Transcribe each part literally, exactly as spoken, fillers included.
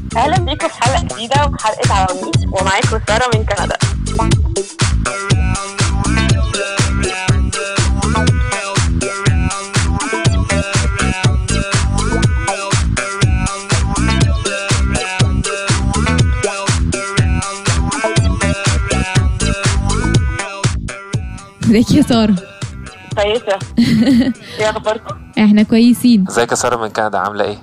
اهلا بيكم في حلقه جديده وحلقه عواميد، ومعاكم ساره من كندا. ازيك يا ساره؟ كويسه. ايه اخباركم؟ احنا كويسين. ازيك يا ساره من كندا، عامله ايه؟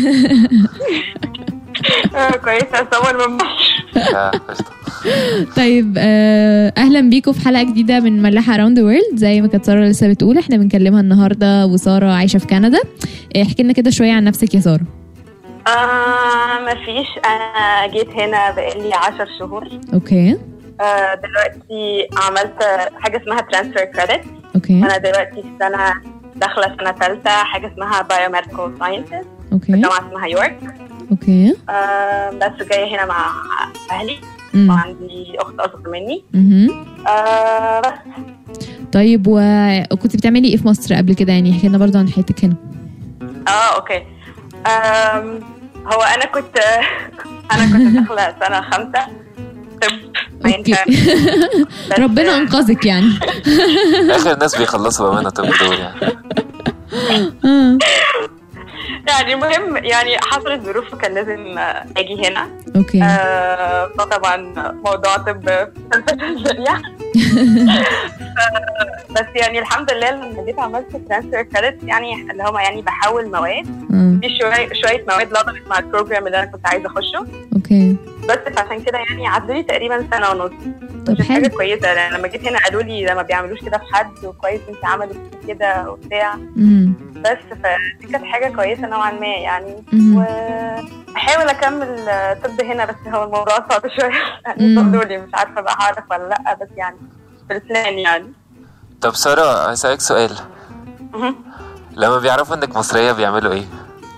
كويسه. صور من مصر. طيب آه، اهلا بيكم في حلقه جديده من ملاحه اراوند ذا وورلد. زي ما كانت ساره لسه بتقول، احنا بنكلمها النهارده وساره عايشه في كندا. احكي لنا كده شويه عن نفسك يا ساره. آه مفيش، انا جيت هنا بقالي عشر شهور. اوكي. آه دلوقتي عملت حاجه اسمها ترانسفير كريدت. اوكي. انا دلوقتي في سنه داخله سنه ثالثه، حاجه اسمها بايوميديكال ساينسز. اوكي. جامعه اسمها يورك. اوكي. آه بس جايه هنا مع اهلي. مم. وعندي اخت اصغر مني. مهم. آه بس. طيب وكنت بتعملي ايه في مصر قبل كده؟ يعني احكي لنا برضو عن حياتك هنا. اه اوكي. آم هو انا كنت انا كنت داخله سنه خمسه طب. اوكي. ربنا انقذك يعني. اخر الناس بيخلصوا بامانه طب دول يعني. يعني المهم، يعني حصلت ظروف كان لازم اجي هنا. اوكي. آه فطبعا موضوع طب سريع. بس يعني الحمد لله لما جيت عملت ترانسفير كريدت، يعني اللي هم يعني بحول مواد في شويه شويه مواد لضبط مع البروجرام اللي انا كنت عايزه اخشه. اوكي. بس فعشان كده يعني عدوا لي تقريبا سنه ونص. طب حلو. حاجه كويسه، يعني لما جيت هنا قالوا لي ده ما بيعملوش كده في حد، وكويس انت عملت كده وبتاع. امم بس فدي كانت حاجه كويسه نوعا ما يعني. مم. واحاول اكمل طب هنا، بس هو الموضوع صعب شويه يعني. دولي مش عارفه بقى هعرف ولا لا، بس يعني في البلان يعني. طب ساره هسألك سؤال. لما بيعرفوا انك مصريه بيعملوا ايه؟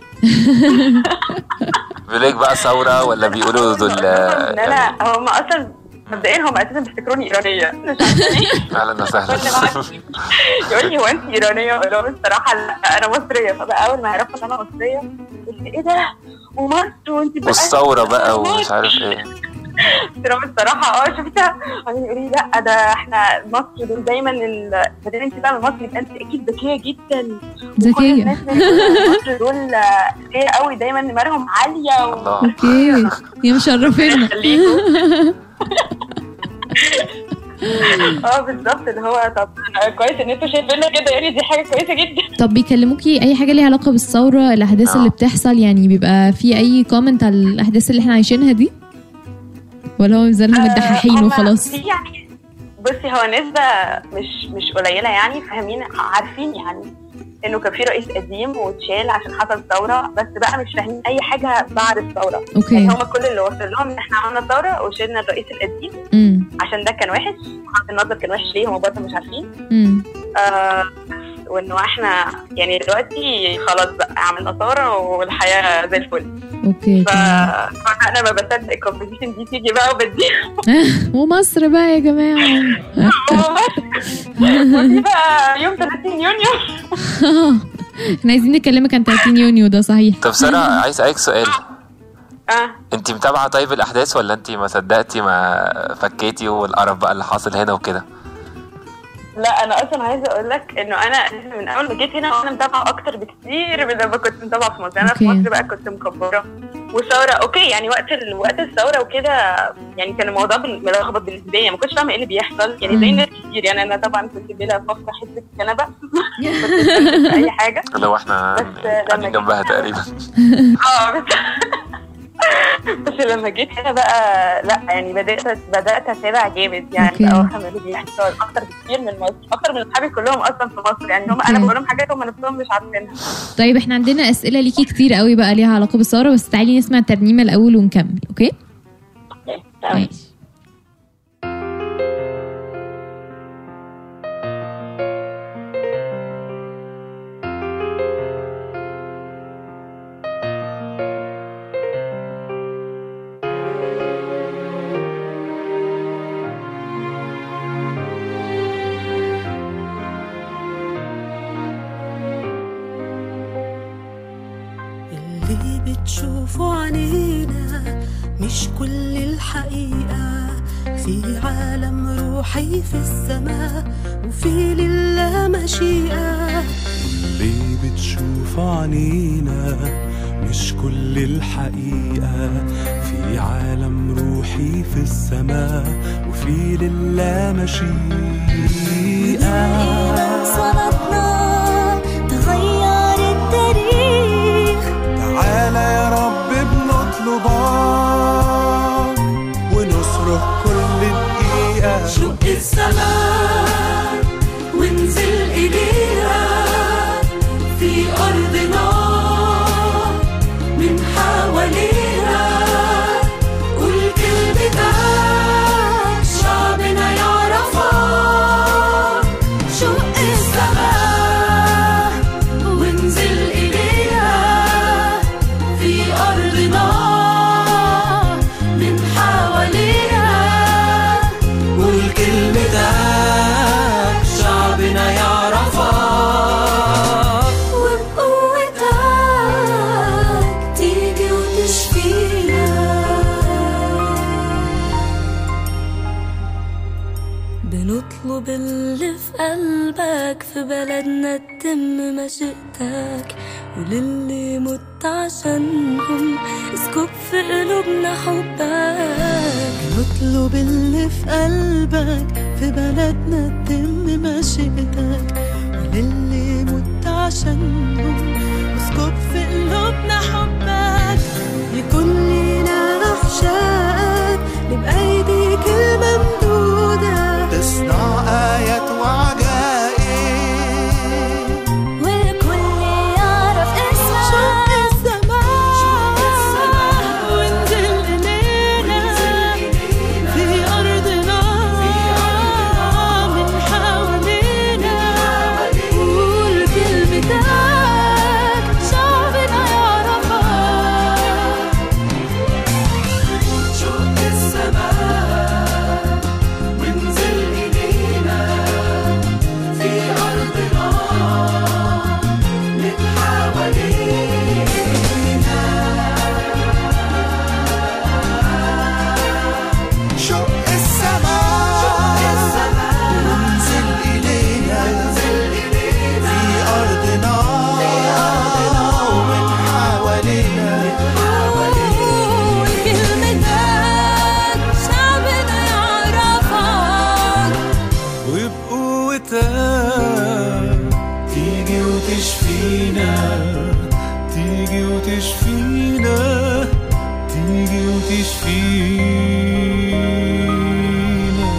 بيقولك بقى ثوره ولا بيقولوا دول؟ لا لا، هم اصلا مبدئيا هم اساسا بيفتكروني ايرانيه، مش عارفه ليه. اهلا وسهلا. يقول لي هو انت ايرانيه؟ اقول لهم الصراحه لا انا مصريه. فبقى اول ما يعرفوا ان انا مصريه يقول لي ايه ده ومصر وانت بقى والثوره بقى ومش عارف ايه. ترى الصراحه اه شفتها. قالوا لي لا ده احنا مصر دول دايما بدل انت بقى من مصر يبقى انت اكيد ذكيه جدا. ذكيه. مصر دول ذكيه قوي، دايما دماغهم عاليه و... اوكي يا مشرفينا. اه بالظبط، اللي هو طب كويس ان انتوا شايفيننا كده، يعني دي حاجه كويسه جدا. طب بيكلموكي اي حاجه ليها علاقه بالثوره، الاحداث اللي بتحصل؟ يعني بيبقى في اي كومنت على الاحداث اللي احنا عايشينها دي، ولا هو بيزلهم الدحاحين وخلاص؟ يعني بصي، هو نسبه مش مش قليله يعني، فاهمين عارفين يعني انه كان في رئيس قديم واتشال عشان حصل ثوره، بس بقى مش فاهمين اي حاجه بعد الثوره. اوكي. يعني هم كل اللي وصل لهم ان احنا عملنا ثوره وشلنا الرئيس القديم. امم عشان ده كان وحش، وحط النظر كان وحش ليه هم برضه مش عارفين. امم آه وانه احنا يعني دلوقتي خلاص بقى عملنا ثوره والحياه زي الفل. اوكي. فانا ما بصدق الكومبيتيشن دي تيجي بقى وبديها. ومصر بقى يا جماعه. ودي بقى يوم ثلاثين يونيو. احنا عايزين نكلمك عن ثلاثين يونيو ده، صحيح؟ طب ساره عايز اسالك سؤال. اه انت متابعه طيب الاحداث ولا انت ما صدقتي ما فكيتي والقرف بقى اللي حاصل هنا وكده؟ لا انا اصلا عايزه اقول لك انه انا من اول ما جيت هنا وانا متابعه اكتر بكتير من لما كنت متابعه في مصر. انا في مصر بقى كنت مكبره وثوره اوكي، يعني وقت ال... وقت الثوره وكده يعني كان الموضوع ملخبط بالنسبه لي، ما كنتش فاهمه ايه اللي بيحصل يعني زي ناس كتير. يعني انا طبعا كنت بلا فخر حته كنبه كنت اي حاجه لو احنا قاعدين جنبها تقريبا. اه بس بس لما جيت هنا بقى لا يعني بدات بدات اتابع جامد يعني بقى افهم اللي بيحصل اكتر بكتير من مصر، اكتر من اصحابي كلهم اصلا في مصر. يعني هم انا بقول لهم حاجات هم نفسهم مش عارفينها. طيب احنا عندنا اسئله ليكي كتير قوي بقى ليها علاقه بالثوره، بس تعالي نسمع الترنيمه الاول ونكمل. اوكي اوكي اللي بتشوفوا عنينا مش كل الحقيقة، في عالم روحي في السماء وفي لله مشيئة. اللي بتشوف عنينا مش كل الحقيقة، في عالم روحي في السماء وفي لله مشيئة. صلاتنا تغير التاريخ، تعالى يا رب بنطلبك ونصرخ كل دقيقة. شق السماء وانزل إليها في أرضنا من حواليها، قول كلمتك شعبنا يعرفك. شق السماء وانزل إليها في أرضنا من حواليها، قول كلمتك شعبنا يعرفك. بنطلب اللي في قلبك، في بلدنا تتم مشيئتك، وللي مت عشانهم اسكب في قلوبنا حبك. بنطلب اللي في قلبك، في بلدنا تتم مشيئتك، وللي مت عشانهم اسكب في قلوبنا حبك. يكون لنا أحشائك نبقى ايديك الممدودة، تصنع آيات وعجائب، والكل يعرف اسمك. شق السماء وانزل إلينا في أرضنا من حوالينا، قول كلمتك شعبنا يعرفك. شق السماء وانزل إلينا في أرضنا من حوالينا. شق السماء وانزل إلينا في أرضنا ومن حوالينا، قول كلمتك شعبنا يعرفك. وبقوتك تيجي وتشفينا، تيجي وتشفينا، تيجي وتشفينا.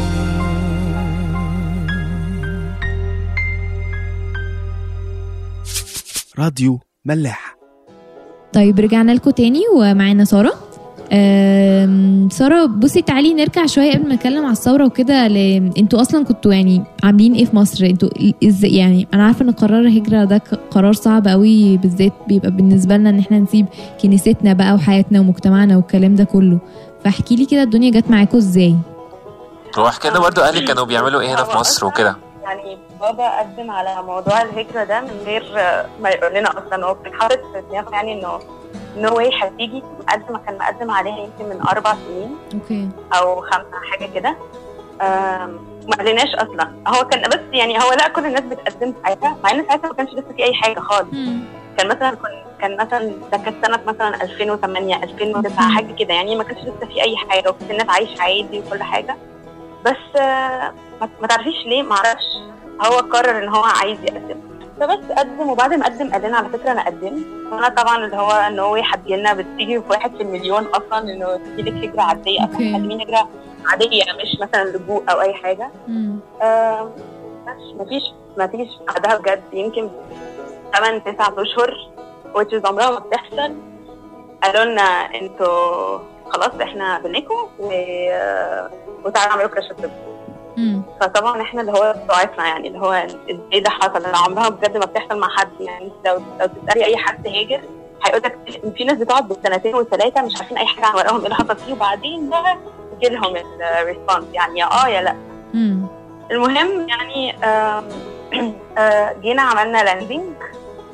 راديو ملاح. طيب رجعنا لكم تاني ومعانا سارة. أم، سارة بصي تعالي نرجع شوية قبل ما نتكلم على الثورة وكده. ل... انتوا اصلا كنتوا يعني عاملين ايه في مصر؟ انتوا ازاي يعني؟ انا عارفة ان قرار الهجرة ده قرار صعب قوي، بالذات بيبقى بالنسبة لنا ان احنا نسيب كنيستنا بقى وحياتنا ومجتمعنا والكلام ده كله. فاحكي لي كده الدنيا جت معاكم ازاي؟ واحكي لنا برضو اهلك كانوا بيعملوا ايه هنا في مصر وكده. يعني بابا قدم على موضوع الهجرة ده من غير ما يقول لنا اصلا. هو كان حاطط في دماغه يعني انه نو واي هتيجي. مقدم كان مقدم عليها يمكن من اربع سنين اوكي او خمسه حاجه كده. ما قالناش اصلا. هو كان بس يعني هو لا كل الناس بتقدم ساعتها، مع ان ساعتها ما كانش لسه في اي حاجه خالص. مم. كان مثلا كان مثلا ده كانت سنه مثلا ألفين وثمانية ألفين وتسعة حاجه كده، يعني ما كانش لسه في اي حاجه وكانت الناس عايشه عادي وكل حاجه. بس آه ما تعرفيش ليه، ما اعرفش، هو قرر ان هو عايز يقدم فبس قدم. وبعد ما قدم قال لنا على فكره انا قدمت. وانا طبعا اللي هو ان هو حد لنا بتيجي في واحد في المليون اصلا انه تجي لك هجره عاديه اصلا. مقدمين هجره عاديه مش مثلا لجوء او اي حاجه. آه ما فيش ما فيش بعدها بجد يمكن ثمانية تسعة اشهر which عمرها ما بتحصل. قالوا لنا انتوا خلاص احنا بنكم و... وتعالوا نعملوا كراش الطب. فطبعا احنا اللي هو ضعفنا يعني اللي هو ازاي ده حصل. عمرها بجد ما بتحصل مع حد. يعني لو لو تسالي اي حد هاجر هيقول لك في ناس بتقعد بالسنتين وثلاثه مش عارفين اي حاجه عن ورقهم ايه اللي حصل فيه، وبعدين بقى يجي لهم الريسبونس يعني يا اه يا لا. المهم يعني آه آه جينا عملنا لاندنج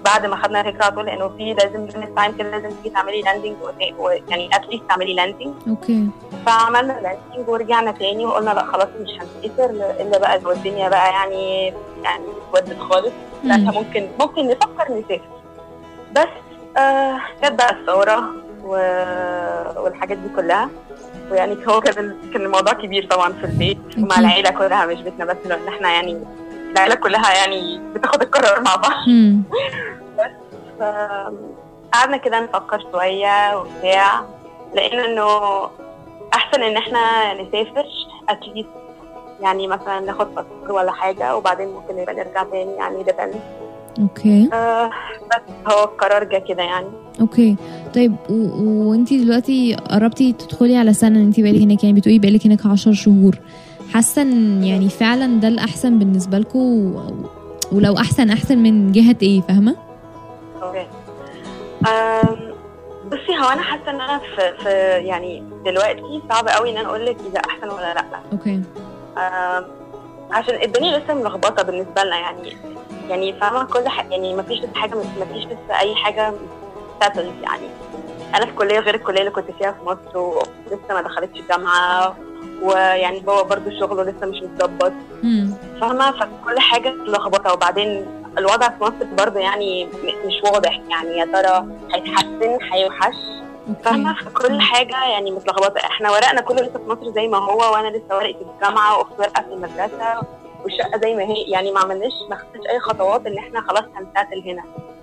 بعد ما خدنا فكره على طول انه في لازم تايم كده لازم تيجي تعملي لاندنج يعني اتليست تعملي لاندنج. اوكي. فعملنا لاندنج ورجعنا تاني وقلنا لا خلاص مش هنسافر الا بقى لو الدنيا بقى يعني يعني اتودت خالص لا ممكن ممكن نفكر نسافر. بس آه كانت بقى الثوره و... والحاجات دي كلها ويعني هو كان كان الموضوع كبير طبعا في البيت ومع العيله كلها مش بيتنا بس لان احنا يعني العيله كلها يعني بتاخد القرار مع بعض. بس قعدنا كده نفكر شويه وبتاع لقينا انه احسن ان احنا نسافر اتليست يعني مثلا ناخد باسبور ولا حاجه وبعدين ممكن نبقى نرجع تاني يعني ده اوكي. آه بس هو القرار جه كده يعني. اوكي طيب و... وانتي دلوقتي قربتي تدخلي على سنه انتي بقالك هناك يعني بتقولي بقالك هناك عشر شهور حاسه ان يعني فعلا ده الاحسن بالنسبه لكم و... ولو احسن احسن من جهه ايه فاهمه؟ اوكي بصي هو انا حاسه ان انا في, في يعني دلوقتي صعب قوي ان انا اقول لك اذا احسن ولا لا. اوكي. عشان الدنيا لسه ملخبطه بالنسبه لنا يعني يعني فاهمه كل حاجه يعني ما فيش حاجه ما فيش لسه اي حاجه ساتلد يعني. انا في كليه غير الكليه اللي كنت فيها في مصر ولسه ما دخلتش الجامعه ويعني هو برضو شغله لسه مش متظبط فاهمه فكل حاجه ملخبطه وبعدين الوضع في مصر برضو يعني مش واضح يعني يا ترى هيتحسن هيوحش فاهمه كل حاجه يعني متلخبطه. احنا ورقنا كله لسه في مصر زي ما هو وانا لسه ورقي في الجامعه واختي ورقه في المدرسه والشقه زي ما هي يعني ما عملناش ما خدتش اي خطوات ان احنا خلاص هنساتل هنا.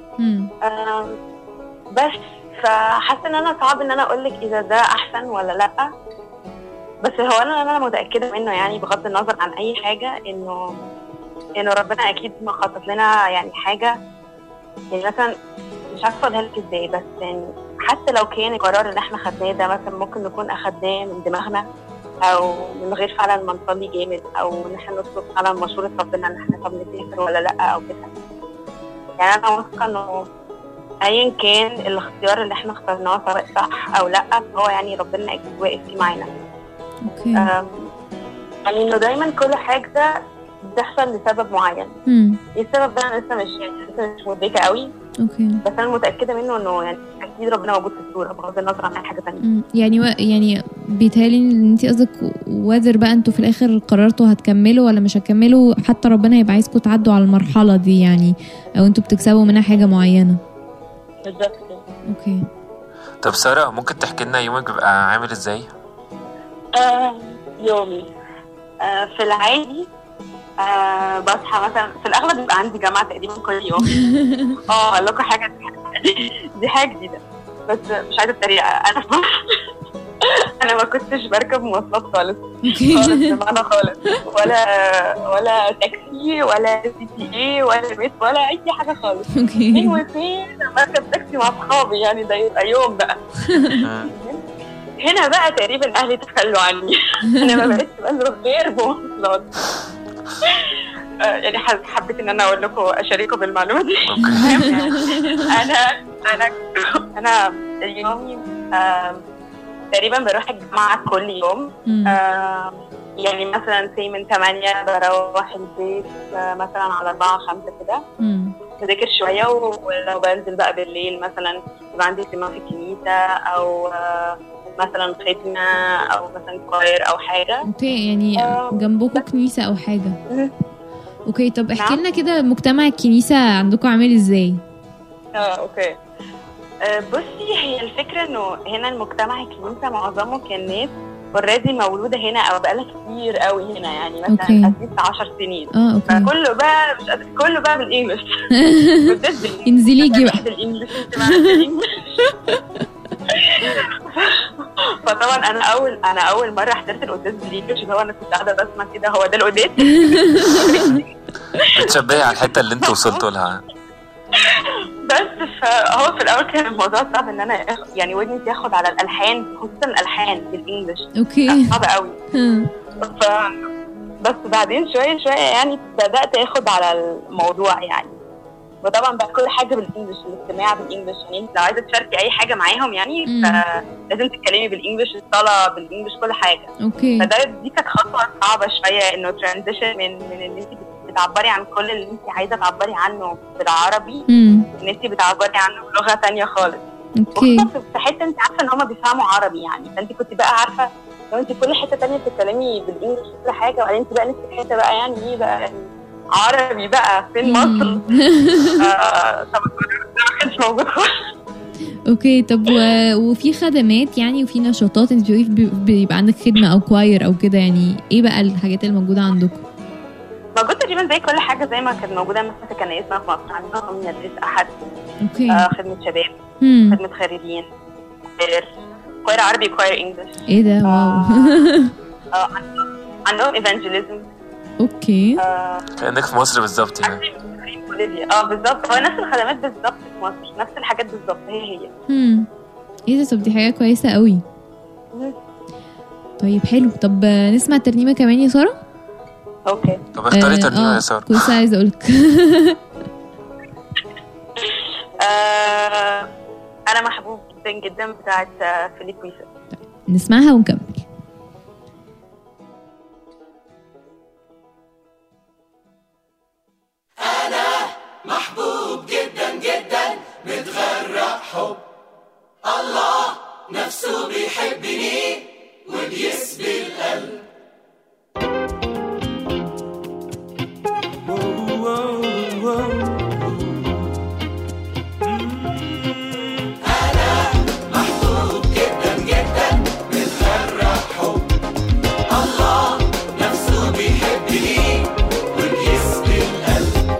آه بس فحاسه ان انا صعب ان انا اقول لك اذا ده احسن ولا لا بس هو انا انا متاكده منه يعني بغض النظر عن اي حاجه انه انه ربنا اكيد ما خطط لنا يعني حاجه يعني مثلا مش عارفه اقولها لك ازاي بس يعني حتى لو كان القرار اللي احنا خدناه ده مثلا ممكن نكون اخدناه من دماغنا او من غير فعلا ما نصلي جامد او ان احنا نطلب فعلا مشوره ربنا ان احنا طب نسافر ولا لا او كده يعني انا واثقه انه ايا كان الاختيار اللي احنا اخترناه سواء صح او لا هو يعني ربنا اكيد واقف فيه معانا. اوكي. يعني انه دايما كل حاجه بتحصل لسبب معين. امم السبب ده انا لسه مش يعني لسه مش مدركه قوي. اوكي. بس انا متاكده منه انه يعني اكيد ربنا موجود في الصوره بغض النظر عن اي حاجه ثانيه. امم يعني و... يعني بيتهيألي ان انت قصدك وادر بقى انتوا في الاخر قررتوا هتكملوا ولا مش هتكملوا حتى ربنا هيبقى عايزكم تعدوا على المرحله دي يعني او انتوا بتكسبوا منها حاجه معينه. بالظبط. اوكي. طب سارة ممكن تحكي لنا يومك بيبقى عامل ازاي؟ آه يومي آه في العادي آه بصحى مثلا في الاغلب بيبقى عندي جامعه تقريبا كل يوم. اه اقول لكم حاجه دي حاجه جديده بس مش عايزه اتريق انا انا ما كنتش بركب مواصلات خالص خالص بمعنى خالص ولا ولا تاكسي ولا سي تي اي ولا بيت ولا اي حاجه خالص. فين وفين بركب تاكسي مع اصحابي يعني ده يبقى يوم بقى. هنا بقى تقريبا اهلي تخلوا عني. انا ما بقتش بنزل غير بمواصلات. يعني حبيت ان انا اقول لكم اشارككم بالمعلومه دي. انا انا انا يومي تقريبا بروح الجامعه كل يوم. يعني مثلا سي من ثمانية بروح البيت مثلا على أربعة خمسة كده بذاكر شويه ولو بنزل بقى بالليل مثلا يبقى عندي اجتماع في الكنيسه او مثلا ختمه او مثلا كوير او حاجه. اوكي يعني جنبكم كنيسه او حاجه. اوكي طب احكي لنا كده مجتمع الكنيسه عندكم عامل ازاي؟ اه اوكي أه بصي هي الفكره انه هنا المجتمع الكنيسه معظمه كان ناس اوريدي مولوده هنا او بقالها كتير قوي هنا يعني مثلا قعدت عشر سنين. اه اوكي فكله بقى مش كله بقى بالانجلش. انزلي جي بقى بالانجلش فطبعا انا اول انا اول مره حضرت القداس بالانجلش اللي هو انا كنت قاعده بسمع كده هو ده القداس. بتشبهي على الحته اللي انتوا وصلتوا لها. بس فهو في الاول كان الموضوع صعب ان انا يعني ودني تاخد على الالحان خصوصا الالحان بالانجلش. اوكي صعب قوي. ف بس بعدين شويه شويه يعني بدات اخد على الموضوع يعني وطبعا بقى كل حاجه بالانجلش الاستماع بالانجلش يعني انت لو عايزه تشاركي اي حاجه معاهم يعني فلازم تتكلمي بالانجلش الصلاه بالانجلش كل حاجه. اوكي فده دي كانت خطوه صعبه شويه انه ترانزيشن من من ان انت بتعبري عن كل اللي انت عايزه تعبري عنه بالعربي، امم ان انت بتعبري عنه بلغه تانية خالص. اوكي وخصوصا في حته انت عارفه ان هم بيفهموا عربي يعني، فانت كنت بقى عارفه لو انت كل حته تانية بتتكلمي بالانجلش كل حاجه، وبعدين انت بقى نفسك حته بقى يعني ايه بقى يعني عربي بقى فين مصر. آه طبعا ده ما كانش موجود خالص. اوكي. طب و... وفي خدمات يعني وفي نشاطات انت بتقولي بي- بيبقى عندك خدمه او كواير او كده، يعني ايه بقى الحاجات اللي موجوده عندكم؟ موجود تقريبا زي كل حاجه زي ما كانت موجوده مثلا في كنايسنا في مصر، عندهم مدرسه احد، اوكي. آه خدمه شباب، امم خدمه خريجين، كواير كواير عربي كواير انجلش. ايه ده؟ واو. آه عندهم عندهم ايفانجيليزم. اوكي. آه كأنك في مصر بالظبط يعني. بوليفيا. اه بالظبط، هو نفس الخدمات بالظبط في مصر، نفس الحاجات بالظبط هي هي. امم ايه ده؟ طب دي حاجه كويسه قوي. مم. طيب حلو. طب آه، نسمع ترنيمه كمان يا ساره. اوكي. طب اختاري آه، ترنيمة آه، يا سارة. كنت لسه عايزه اقولك. آه انا محبوب جدا جدا بتاعت آه، فيليب ويسا. نسمعها ونكمل. محبوب جدا جدا متغرق حب الله نفسه بيحبني وبيسبي القلب. أنا محبوب جدا جدا متغرق حب الله نفسه بيحبني وبيسبي القلب.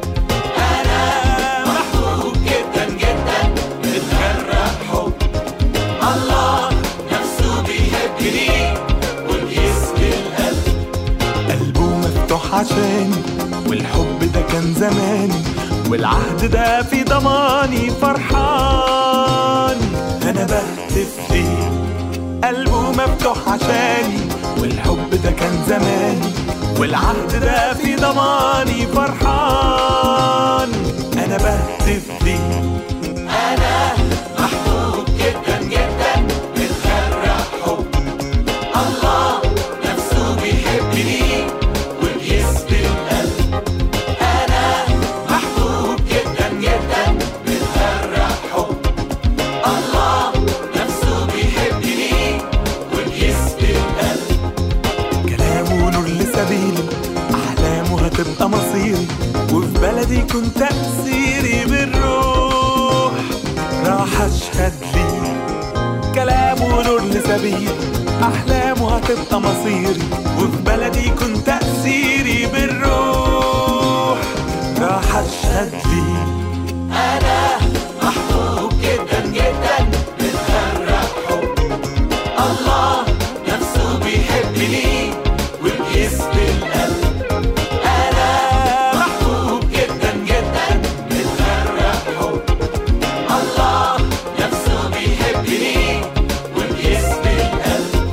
محبوب جدا جدا متغرق حب الله نفسه بيحبني وبيسبي القلب. قلبه مفتوح عشاني والحب ده كان زماني والعهد ده في ضماني فرحان انا بهتف ليه. قلبه مفتوح عشاني والحب ده كان زماني والعهد ده في ضماني فرحان انا بهتف ليه. أنا محبوب جدا جدا متغرق حب الله نفسه بيحبني وبيسبي القلب. أنا محبوب جدا جدا متغرق حب الله نفسه بيحبني وبيسبي القلب. كلامه نور لسبيلي أحلامه هتبقى مصيري وفي بلدي كنت تأثيري بالروح راح أشهد ليه. كلامه نور لسبيلي أحلامه هتبقى مصيري وفي بلدي كنت تأثيري بالروح راح أشهد ليه. أنا محبوب جدا جدا متغرق حب الله نفسه بيحبني وبيسبي القلب. أنا محبوب جدا جدا متغرق حب الله نفسه بيحبني وبيسبي القلب.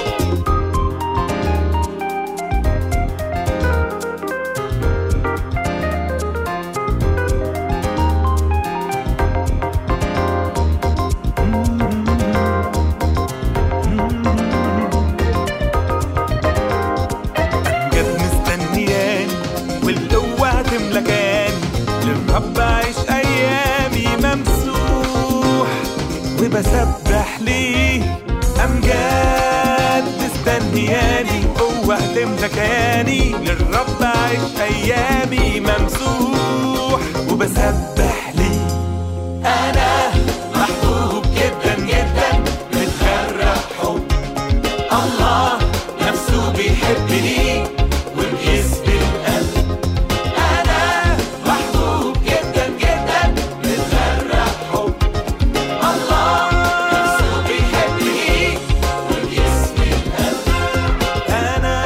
أمجد مستنياني والقوة هتملكاني للرب أعيش أيامي ممسوح وبسبح ليه. أمجد مستنياني قوة هتملكاني للرب أعيش أيامي ممسوح وبسبح ليه. أنا محبوب جدا جدا متغرق حب الله نفسه بيحبني وبيسبي القلب. أنا محبوب جدا جدا متغرق حب الله نفسه بيحبني وبيسبي القلب. أنا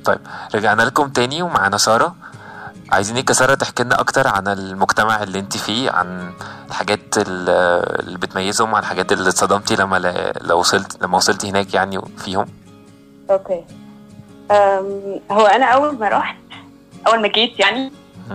طيب رجعنا لكم تاني ومعانا سارة. عايزينك يا سارة تحكي لنا اكتر عن المجتمع اللي انت فيه، عن الحاجات اللي بتميزهم، عن الحاجات اللي اتصدمتي لما لو وصلت لما وصلتي هناك يعني فيهم. اوكي. أم هو انا اول ما رحت اول ما جيت يعني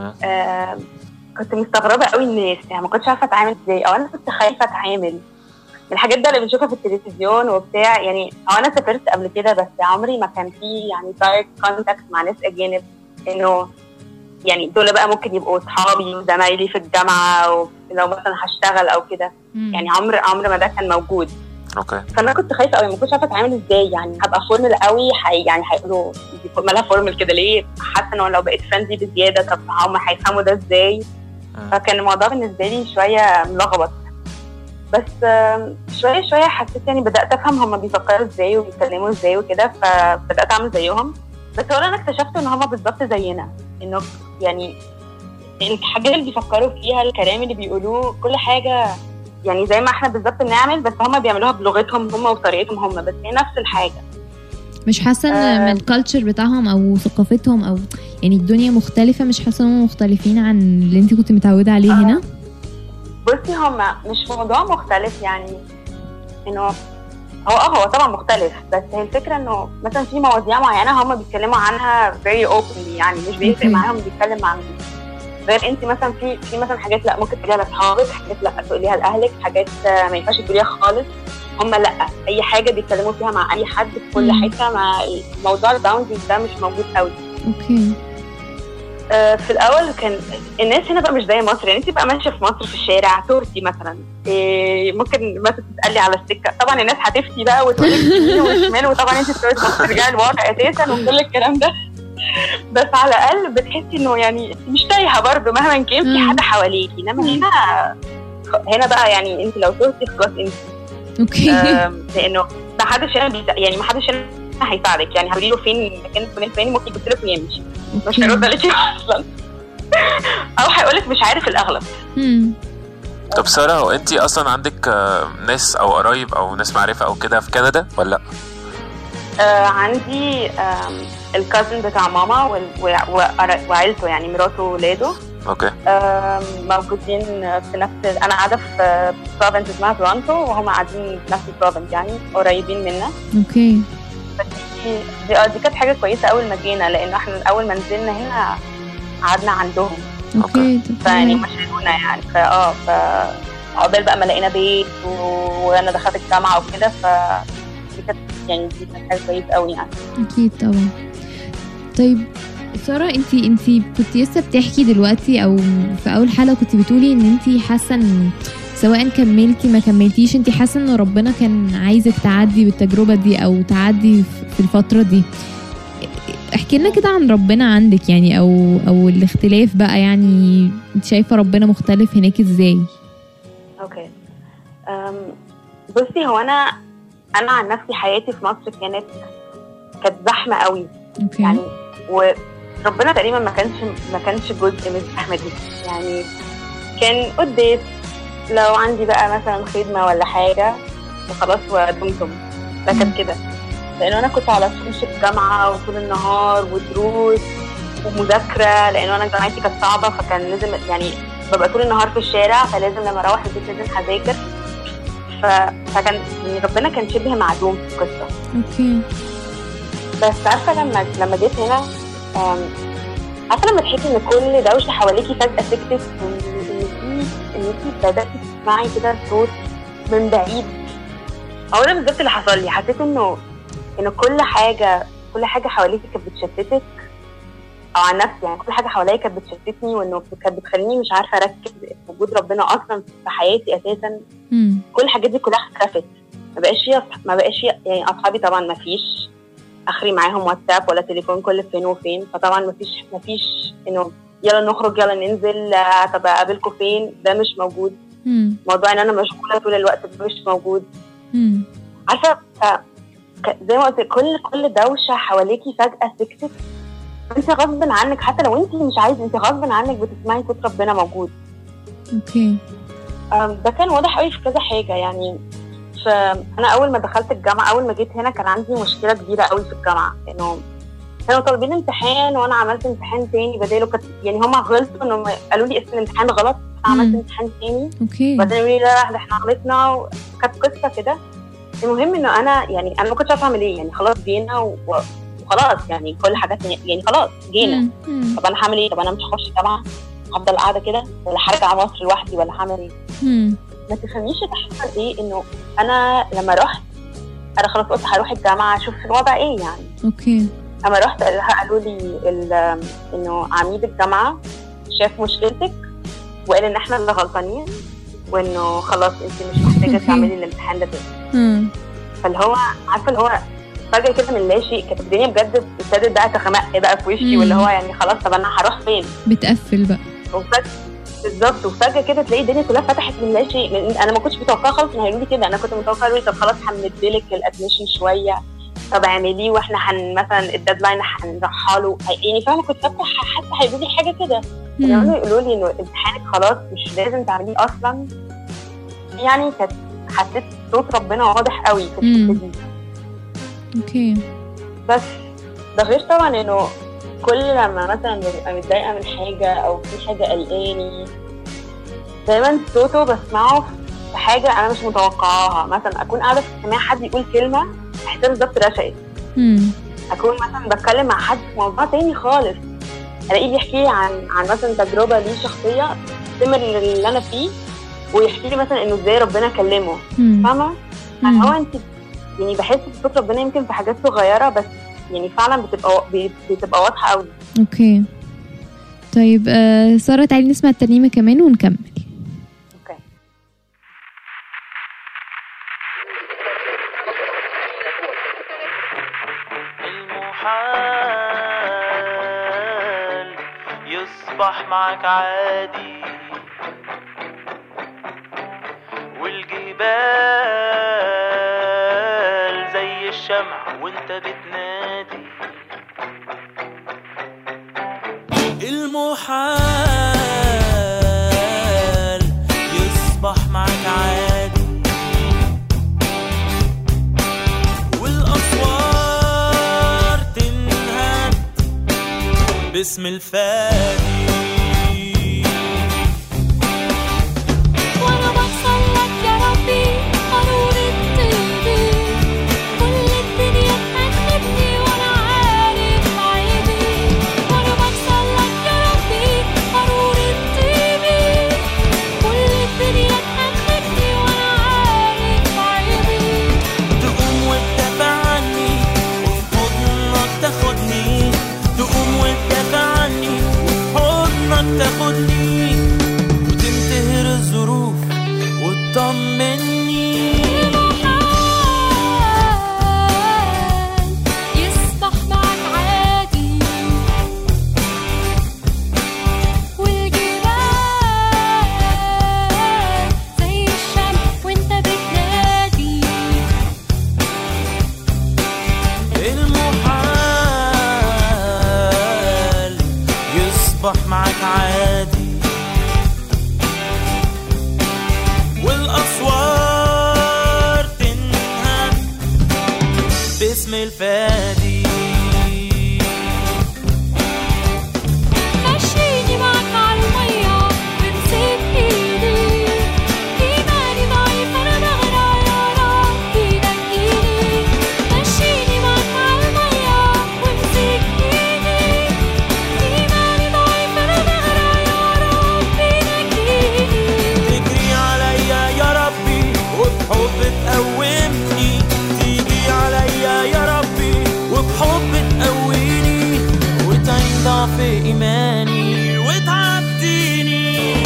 كنت مستغربه قوي الناس، يعني ما كنتش عارفه اتعامل ازاي، او انا كنت خايفه اتعامل الحاجات ده اللي بنشوفها في التلفزيون وبتاع. يعني هو انا سافرت قبل كده بس عمري ما كان في يعني دايركت كونتاكت مع ناس اجانب، انه يعني دول بقى ممكن يبقوا اصحابي وزمايلي في الجامعه ولو مثلا هشتغل او كده، يعني عمر عمر ما ده كان موجود. اوكي. فانا كنت خايفه قوي، ما كنتش عارفه اتعامل ازاي، يعني هبقى فورمال قوي حي يعني هيقولوا دي مالها فورمال كده ليه، حاسه انه لو بقيت فريندلي بزياده طب هم هيفهموا ده ازاي. فكان الموضوع بالنسبه لي شويه ملخبط، بس شويه شويه حسيت يعني بدات افهم هم بيفكروا ازاي وبيتكلموا ازاي وكده، فبدات اعمل زيهم. بس هو انا اكتشفت ان هم بالظبط زينا، انه يعني الحاجات اللي بيفكروا فيها، الكلام اللي بيقولوه، كل حاجه يعني زي ما احنا بالظبط بنعمل، بس هم بيعملوها بلغتهم هم وطريقتهم هم، بس هي نفس الحاجه. مش حاسه ان آه من الكالتشر بتاعهم او ثقافتهم او يعني الدنيا مختلفه؟ مش حاسه انهم مختلفين عن اللي انت كنت متعوده عليه آه. هنا؟ بصي هم مش موضوع مختلف، يعني انه هو اه هو طبعا مختلف، بس هي الفكره انه مثلا في مواضيع معينه هم بيتكلموا عنها very openly، يعني مش بيفرق معاهم بيتكلم مع مين. غير انت مثلا في في مثلا حاجات لا ممكن تقوليها لاصحابك، حاجات لا تقوليها لاهلك، حاجات ما ينفعش تقوليها خالص. هم لا اي حاجه بيتكلموا فيها مع اي حد في كل حته، مع موضوع الباوندريز ده مش موجود قوي. اوكي. آه في الاول كان الناس هنا بقى مش زي مصر، يعني انت بقى ماشيه في مصر في الشارع تورتي مثلا إيه، ممكن مثلا تسالي على السكه، طبعا الناس هتفتي بقى وتقول لك يمين وشمال، وطبعا انت ترجعي الواقع اساسا وكل الكلام ده. بس على الاقل بتحسي انه يعني مش تايهه برضه مهما كان في حد حواليكي. انما هنا هنا بقى يعني انت لو تورتي خلاص انت اوكي، لانه ما حدش هنا يعني ما حدش هنا هيساعدك، يعني هتقولي له فين مكان فلان فين ممكن يبص لك ويمشي، مش هيرد عليكي اصلا، او هيقولك مش عارف الاغلب. طب سارة، هو انت اصلا عندك ناس او قرايب او ناس معرفه او كده في كندا ولا لا؟ آه عندي آه الكازن بتاع ماما وعائلته، يعني مراته وولاده. اوكي. آه موجودين في نفس، انا قاعده في بروفنس اسمها تورونتو وهم قاعدين في نفس البروفنس، يعني قريبين منا. اوكي. دي دي كانت حاجه كويسه اول ما جينا، لان احنا اول ما نزلنا هنا قعدنا عندهم. اوكي. فيعني مشيونا يعني فاه ف عقبال بقى ما لقينا بيت وانا دخلت الجامعه وكده، ف دي كانت يعني دي كانت حاجه كويسه قوي يعني. اكيد طبعا. طيب سارة، انت انت كنت لسه بتحكي دلوقتي او في اول حلقه كنت بتقولي ان انت حاسه ان سواء كملتي ما كملتيش انت حاسه ان ربنا كان عايزك تعدي بالتجربه دي او تعدي في الفتره دي. احكي لنا كده عن ربنا عندك، يعني او او الاختلاف بقى، يعني انت شايفه ربنا مختلف هناك ازاي؟ اوكي. أم بصي، هو انا انا عن نفسي حياتي في مصر كانت كانت زحمه قوي. اوكي. يعني وربنا تقريبا ما كانش ما كانش جزء من الزحمه دي، يعني كان قداس لو عندي بقى مثلا خدمه ولا حاجه وخلاص ودمتم، ده كان كده. لانه انا كنت على طول في الجامعه وطول النهار ودروس ومذاكره، لانه انا جامعتي كانت صعبه، فكان لازم يعني ببقى طول النهار في الشارع، فلازم لما اروح البيت لازم هذاكر. ف... فكان يعني ربنا كان شبه معدوم في القصه. اوكي. بس عارفه لما لما جيت هنا، عارفه لما تحسي ان كل دوشه حواليكي فجاه سكتت، ان في ان في بدات تسمعي كده صوت من بعيد. هو ده بالظبط اللي حصل لي، حسيت انه ان كل حاجه كل حاجه حواليكي كانت بتشتتك، او عن نفسي يعني كل حاجه حواليا كانت بتشتتني، وانه كانت بتخليني مش عارفه اركز في وجود ربنا اصلا في حياتي اساسا. مم. كل الحاجات دي كلها اختفت، ما بقاش فيها ما بقاش فيها يعني اصحابي طبعا ما فيش، اخري معاهم واتساب ولا تليفون كل فين وفين، فطبعا ما فيش ما فيش انه يلا نخرج يلا ننزل طب اقابلكم فين، ده مش موجود. مم. موضوع ان انا مشغوله طول الوقت ده مش موجود. مم. عارفه زي ما قلت، كل كل دوشه حواليكي فجاه سكتت، انت غصب عنك حتى لو انت مش عايزه، انت غصب عنك بتسمعي صوت ربنا موجود. اوكي. ده كان واضح قوي في كذا حاجه. يعني فانا اول ما دخلت الجامعه، اول ما جيت هنا كان عندي مشكله كبيره قوي في الجامعه، انه كانوا طالبين امتحان وانا عملت امتحان تاني بداله. كانت يعني هم غلطوا انهم قالوا لي اسم الامتحان غلط، عملت امتحان تاني. اوكي. بعدين قالوا لي لا ده احنا غلطنا، وكانت قصه كده. المهم انه انا يعني انا ما كنتش عارفه اعمل ايه، يعني خلاص جينا وخلاص يعني كل حاجات يعني خلاص جينا. طب انا هعمل ايه؟ طب انا مش هخش جامعه، هفضل قاعده كده ولا هرجع مصر لوحدي ولا هعمل ايه؟ مم. ما تفهميش تحصل ايه. انه انا لما رحت انا خلاص قلت هروح الجامعه اشوف الوضع ايه يعني. اوكي. اما رحت قالوا لي انه عميد الجامعه شاف مشكلتك وقال ان احنا اللي غلطانين، وانه خلاص انت مش محتاجه تعملي الامتحان ده تاني. فاللي هو عارفه اللي هو فجاه كده من لا شيء كانت الدنيا بجد ابتدت بقى تغمق بقى في وشي، واللي هو يعني خلاص طب انا هروح فين؟ بتقفل بقى. وفجاه بالظبط، وفجاه كده تلاقي الدنيا كلها فتحت من لا شيء. انا ما كنتش متوقعه خالص ان هيقولوا لي كده. انا كنت متوقعه يقولوا لي طب خلاص هنديلك الادميشن شويه، طب اعمليه واحنا هن مثلا الديدلاين هنرحله يعني فاهمه. كنت فاكره حتى هيقولوا لي حاجه كده، يعني يقولوا لي انه امتحانك خلاص مش لازم تعمليه اصلا. يعني كانت حسيت صوت ربنا واضح قوي في الحته دي. اوكي. بس ده غير طبعا انه كل لما مثلا ببقى متضايقه من حاجه او في حاجه قلقاني دايما صوته بسمعه في حاجه انا مش متوقعاها. مثلا اكون قاعده في اجتماع حد يقول كلمه احساس بالظبط رشقت. اكون مثلا بتكلم مع حد في موضوع تاني خالص الاقيه بيحكي لي عن عن مثلا تجربه ليه شخصيه سمر اللي انا فيه، ويحكي لي مثلا انه ازاي ربنا كلمه. فاهمه؟ هو انت يعني بحس بصوت ربنا يمكن في حاجات صغيره بس يعني فعلا بتبقى بتبقى واضحه قوي. اوكي. طيب آه ساره تعالي نسمع الترنيمه كمان ونكمل. اوكي. المحال يصبح معك عادي، والجبال زي الشمع وانت بتنادي. المحال يصبح معك عادي، والأسوار تنهد باسم الفادي. وانا بوصل لك يا ربي قارورة طيبي، كل الدنيا تأخذني وانا عارف عيبي. وانا بوصل لك يا ربي قارورة طيبي، كل الدنيا تأخذني وانا عارف عيبي. تقوم وتدافع عني وفي حضنك تاخدني، تقوم وتدافع عني وفي حضنك تاخدني، وتنتهر الظروف وتطمني. المحال يصبح معك عادي، والجبال زي الشمع وانت بتنادي. المحال يصبح معك عادي، والأسوار تنهد باسم الفادي. مشيني معك عالمية وامسك ايدي، ايماني ضعيف انا بغرق يا ربي نجيني. مشيني معك عالمية وامسك ايدي، ايماني ضعيف انا بغرق يا ربي نجيني. تجري عليا يا ربي وبحب تقومني، تيجي عليا يا ربي وبحب تقويني، وتعين ضعف إيماني وتعديني.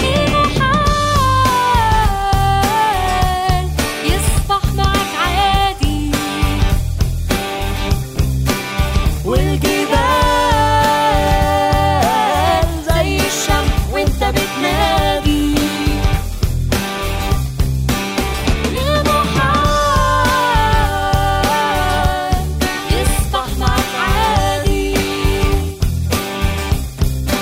المحال يصبح معك عادي، والجبال زي الشمع وانت بتنادي. المحال يصبح معك عادي،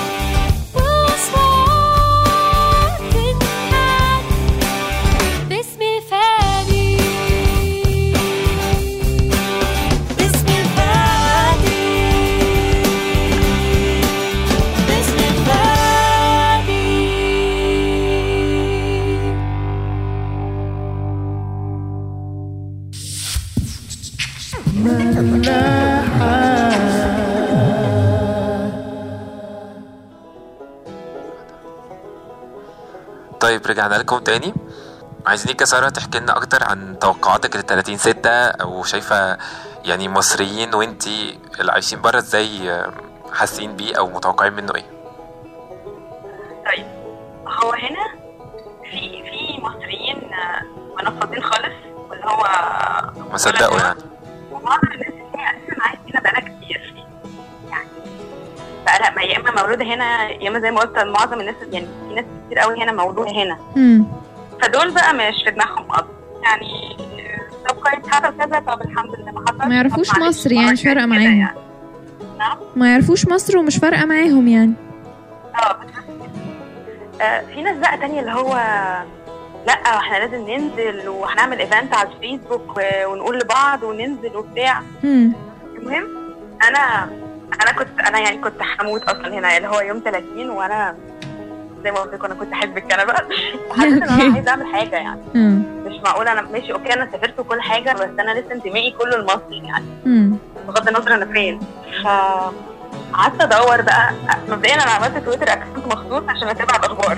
طيب رجعنا لكم تاني. عايزينك يا سارة تحكي لنا اكتر عن توقعاتك ل ثلاثين ستة، او شايفة يعني مصريين وانتي اللي عايشين بره ازاي حاسين بيه او متوقعين منه ايه؟ طيب هو هنا في في مصريين منفضين خالص، واللي هو ما صدقوا يعني، ومعظم الناس اللي هي اساسا عايشه هنا بقالها كتير، يعني بقى ما يا اما مولوده هنا يا اما زي ما قلت معظم الناس، يعني في ناس كتير قوي هنا مولوده هنا. امم فدول بقى مش في دماغهم قصد، يعني طب كويس حصل كذا، طب الحمد لله ما حصل، ما يعرفوش مصر يعني مش فارقه معاهم. يعني. نعم ما يعرفوش مصر ومش فارقه معاهم يعني. اه آه، في ناس بقى تانية اللي هو لا احنا لازم ننزل وهنعمل ايفنت على الفيسبوك ونقول لبعض وننزل وبتاع. امم المهم انا انا كنت انا يعني كنت هموت اصلا هنا، اللي هو يوم ثلاثين، وانا زي ما قلت لكم انا كنت احب الكنبه، حاسه ان انا عايزه اعمل حاجه يعني. امم مش معقول انا ماشي اوكي انا سافرت وكل حاجه، بس انا لسه انتمائي كله لمصر يعني، امم بغض النظر انا فين. ف قعدت ادور بقى، مبدئيا انا عملت تويتر اكونت مخصوص عشان اتابع الاخبار.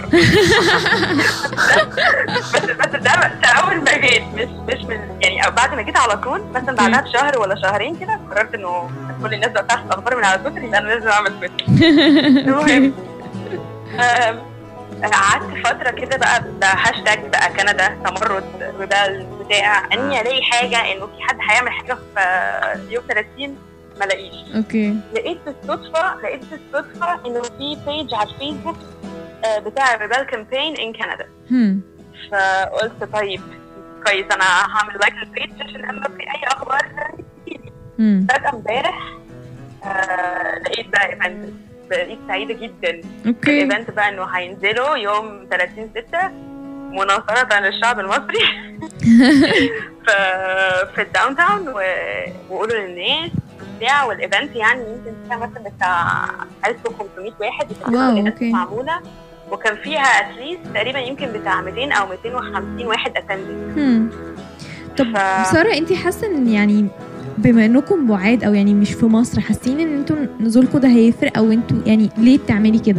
بس بس ده ده اول ما جيت، مش مش من يعني بعد ما جيت على طول، مثلا بعدها بشهر ولا شهرين كده قررت انه كل الناس بقى تعرف الاخبار من على تويتر، يبقى انا لازم اعمل تويتر. المهم قعدت فتره كده بقى بهاشتاج بقى كندا تمرد ريبال بتاع اني الاقي حاجه انه في حد هيعمل حاجه في يوم ثلاثين، ما لاقيش. اوكي لقيت بالصدفه لقيت بالصدفه انه في بيج على الفيسبوك بتاع ريبال كامبين ان كندا. امم فقلت طيب كويس انا هعمل لايك للبيج عشان لما في اي اخبار تجيلي. امم فجأة امبارح آه لقيت بقى ايفنت، بقيت سعيده جدا. اوكي الايفنت بقى انه هينزلوا يوم ثلاثين ستة مناصرة للشعب المصري في في الداون تاون، وقولوا للناس بتاع. والايفنت يعني يمكن فيها مثلا بتاع ألف وخمسمية واحد، واو اوكي معموله، وكان فيها اتليست تقريبا يمكن بتاع مئتين او مئتين وخمسين واحد اتندنج. امم طب ف... ساره انتي حاسه ان يعني بما انكم بعاد او يعني مش في مصر، حاسين ان انتوا نزولكم ده هيفرق، او انتوا يعني ليه بتعملي كده؟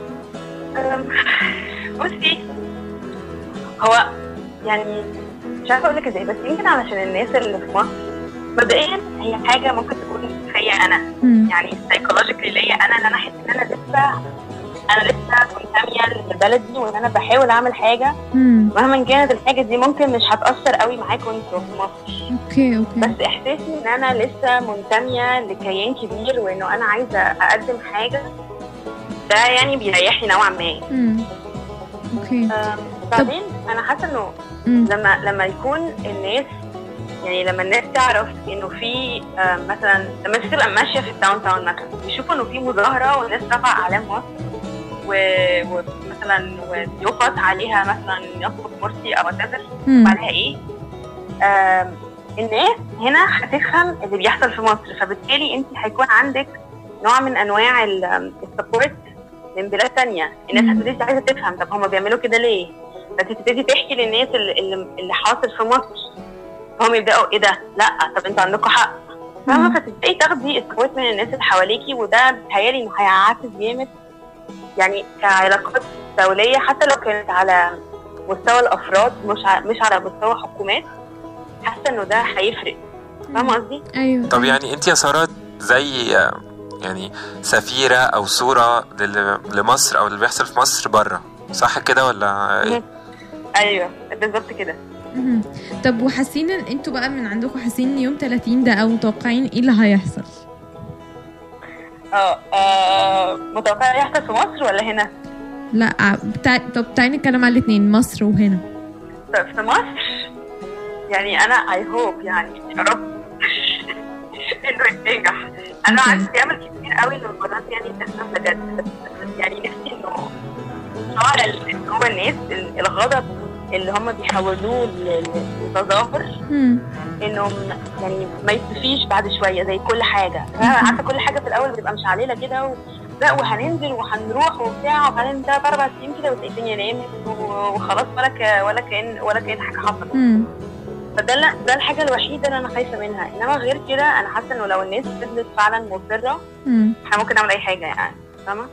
بصي هو يعني مش عارفه اقول لك ازاي، بس يمكن علشان الناس اللي في مصر مبدئيا هي حاجه ممكن تكون هي انا مم. يعني سايكولوجيكلي ليا انا، ان انا احس ان انا لسه انا لسه منتميه لبلدي، وان انا بحاول اعمل حاجه مم. مهما كانت الحاجه دي ممكن مش هتاثر قوي معاكم انتوا في مصر. اوكي اوكي بس احساسي ان انا لسه منتميه لكيان كبير، وانه انا عايزه اقدم حاجه، ده يعني بيريحني نوعا ما. امم اوكي بعدين انا حاسه انه لما لما يكون الناس يعني لما الناس تعرف انه في مثلا لما تبقى ماشيه في الداون تاون مثلا يشوفوا انه في مظاهره والناس رافعه اعلام مصر ومثلا ويقط عليها مثلا يسقط مرسي او whatever وعليها ايه، الناس هنا هتفهم اللي بيحصل في مصر، فبالتالي انت هيكون عندك نوع من انواع السبورت من بلاد تانية. الناس هتبتدي عايزه تفهم طب هم بيعملوا كده ليه، فتبتدي تحكي للناس اللي, اللي حاصل في مصر، هم يبداوا ايه ده، لا طب انتوا عندكم حق، فاهمه؟ فتبداي تاخدي السبورت من الناس اللي حواليكي، وده بيتهيألي انه هيعكس جامد يعني كعلاقات دوليه، حتى لو كانت على مستوى الافراد مش ع... مش على مستوى حكومات. حاسه انه ده هيفرق، فاهمه قصدي؟ ايوه. طب يعني انت يا ساره زي يعني سفيره او صوره لل... لمصر او اللي بيحصل في مصر بره، صح كده ولا ايه؟ ايوه بالظبط كده. طب وحاسين ان انتوا بقى من عندكم حاسين ان يوم ثلاثين ده او متوقعين ايه اللي هيحصل؟ اه متوقع يحصل في مصر ولا هنا؟ لا بتاع... طب تعالي نتكلم على الاثنين، مصر وهنا. طب في مصر يعني انا اي هوب يعني يا رب انه ينجح. انا عايز اعمل كتير قوي للمرات يعني تحصل بجد، يعني نفسي انه هو الناس الغضب اللي هم بيحولوه للتظاهر انهم يعني ما يطفيش بعد شويه زي كل حاجه. عارفه كل حاجه في الاول بتبقى مشعلله كده و... لا وهننزل وهنروح وبتاع، وبعدين ده اربع سنين كده وتلاقي الدنيا نامت وخلاص، ولا ك... ولا كان ولا كان حاجه حصلت. فده لا ده الحاجه الوحيده اللي انا خايفه منها. انما غير كده انا حاسه انه لو الناس فضلت فعلا مصره احنا ممكن نعمل اي حاجه يعني فاهمه.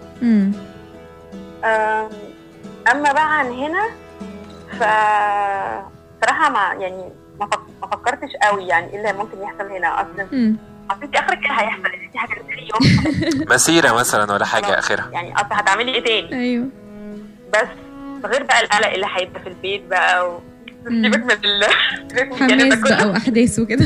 اما بقى عن هنا ف صراحه ما يعني ما فكرتش قوي يعني ايه اللي ممكن يحصل هنا اصلا. حسيت اخرك ايه هيحصل؟ دي حاجه تاني يوم مسيره مثلا ولا حاجه اخرها يعني اصلا هتعملي ايه تاني؟ ايوه بس غير بقى القلق اللي هيبقى في البيت بقى و... سيبك من ال حماس بقى واحداث وكده.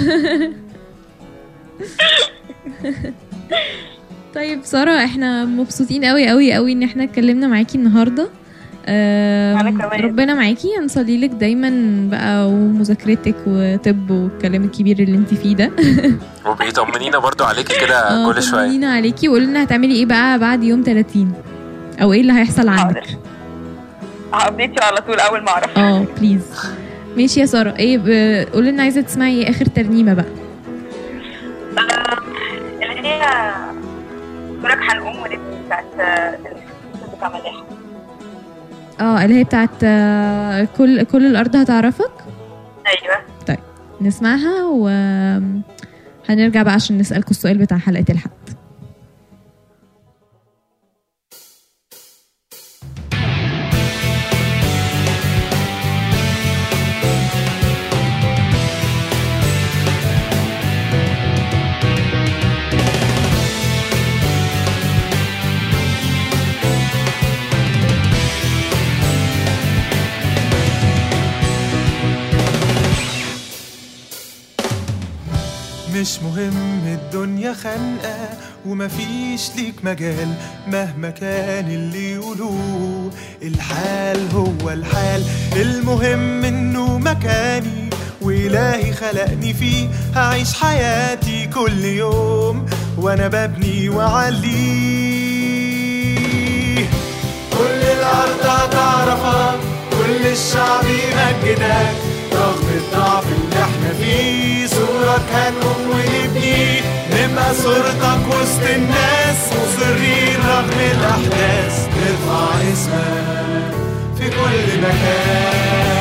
طيب سارة احنا مبسوطين قوي قوي قوي ان احنا اتكلمنا معاكي النهارده. ربنا معاكي، هنصلي لك دايما بقى ومذاكرتك وطب والكلام الكبير اللي انت فيه ده. وبيطمنينا برضو عليكي كده كل شويه. طمنينا عليكي وقولي لنا هتعملي ايه بقى بعد يوم ثلاثين او ايه اللي هيحصل عندك. هابديتي على طول اول ما اعرف. اه بليز. ماشي يا سارة. ايه قولي لنا عايزه تسمعي ايه اخر ترنيمه بقى؟ اللي هي سورك هنقوم ونبني بتاعت بتاع ملاحة. اه اللي هي بتاعت كل كل الارض هتعرفك. ايوه طيب نسمعها وهنرجع بقى عشان نسألكوا السؤال بتاع حلقة الحد. مش مهم الدنيا خانقة ومفيش ليك مجال مهما كان اللي يقولوه، الحال هو الحال، المهم انه مكاني وإلهي خلقني فيه، هعيش حياتي كل يوم وانا ببني وعليه. كل الارض هتعرفك، كل الشعب يمجدك، رغم الضعف اللي احنا فيه صورك هنقوم ونبني، نبقى صورتك وسط الناس، مصرين رغم الاحداث، نرفع اسمك في كل مكان.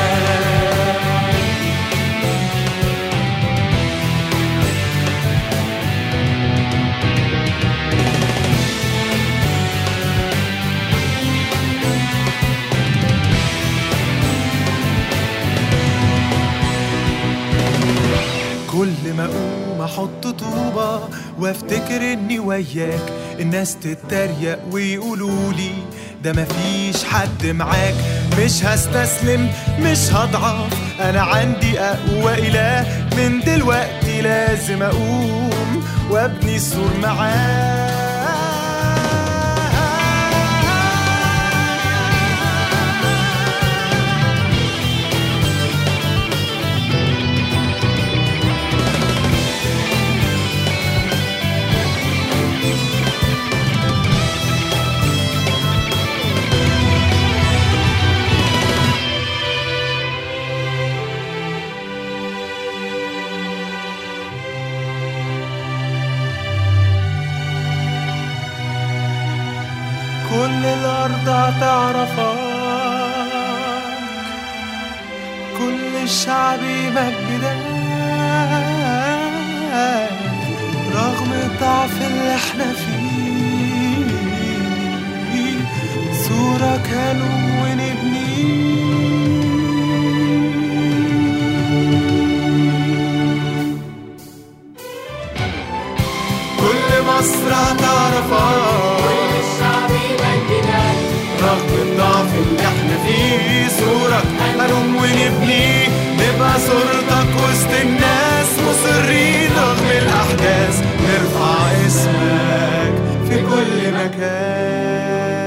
كل ما اقوم احط طوبة وافتكر اني وياك، الناس تتريق ويقولولي ده مفيش حد معاك، مش هستسلم مش هضعف، انا عندي اقوى اله، من دلوقتي لازم اقوم وابني السور معاك. كل الأرض هتعرفك، كل الشعب يمجدك، رغم الضعف اللي احنا فيه صورك هنقوم ونبني. كل مصر هتعرفك، رغم الضعف اللي احنا فيه صورك هنقوم ونبني، نبقى صورتك وسط الناس، مصرين رغم الأحداث، نرفع اسمك في كل مكان.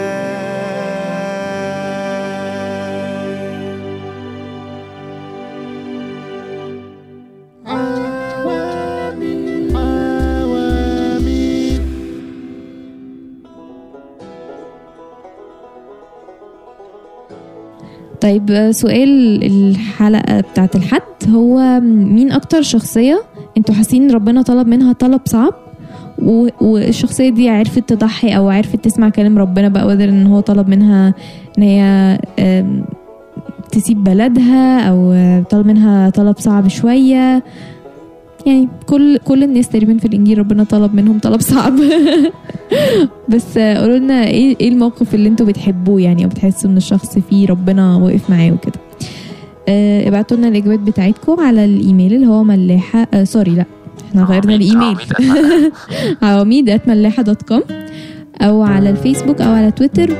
طيب سؤال الحلقة بتاعت الحد هو مين أكتر شخصية انتوا حاسين ربنا طلب منها طلب صعب والشخصية دي عرفت تضحي أو عرفت تسمع كلام ربنا بقى، وقدر ان هو طلب منها ان هي تسيب بلدها او طلب منها طلب صعب شوية. يعني كل كل الناس تقريبا في الانجيل ربنا طلب منهم طلب صعب. بس قولوا لنا ايه ايه الموقف اللي انتوا بتحبوه يعني، او بتحسوا ان الشخص فيه ربنا واقف معاه وكده. اه ابعتوا لنا الاجابات بتاعتكم على الايميل اللي هو ملاحه اه سوري لا احنا غيرنا الايميل عواميد ات ملاحه دوت كوم، او على الفيسبوك او على تويتر.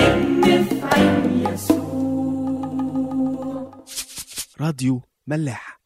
راديو ملاح.